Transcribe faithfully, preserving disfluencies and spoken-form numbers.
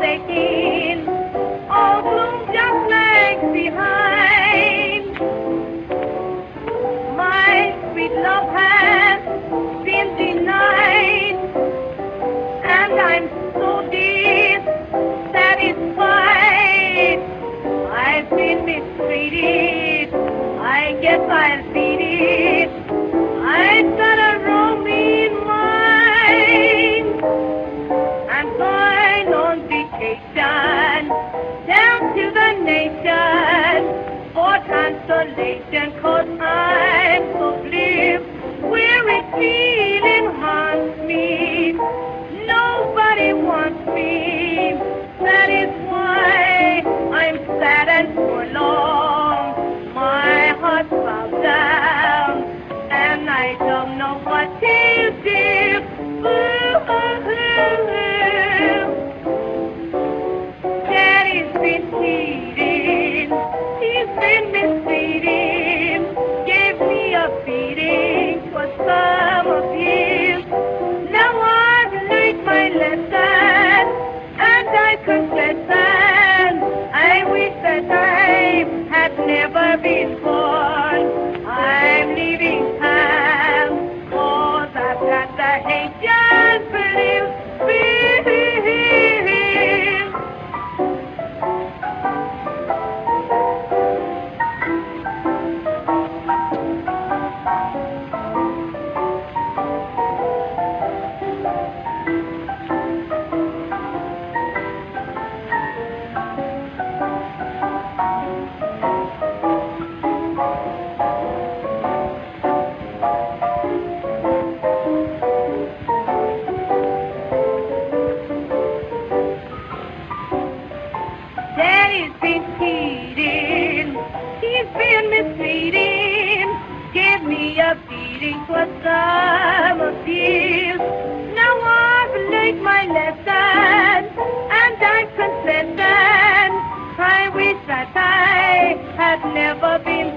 forsaken, all gloom just lags behind. My sweet love has been denied, and I'm so dissatisfied. I've been mistreated, I guess I'll beat it. I've got a roaming mind. I'm going on vacation down to the nation for consolation, 'cause I'm so blue. Weary feeling haunts me. Nobody wants me. That is why I'm sad and forlorn. My heart bows down, and I don't know what to do. Ooh, ooh, ooh. Daddy's been cheating, he's been misleading, gave me a beating for some abuse. Now I've learned my lesson, and I confess that I wish that I had never been born. I'm leaving town, 'cause I've got the Haitian blues. Daddy's been cheating, he's been misleading, gave me a beating for some abuse. Now I've learned my lesson, and I'm confessing, I wish that I had never been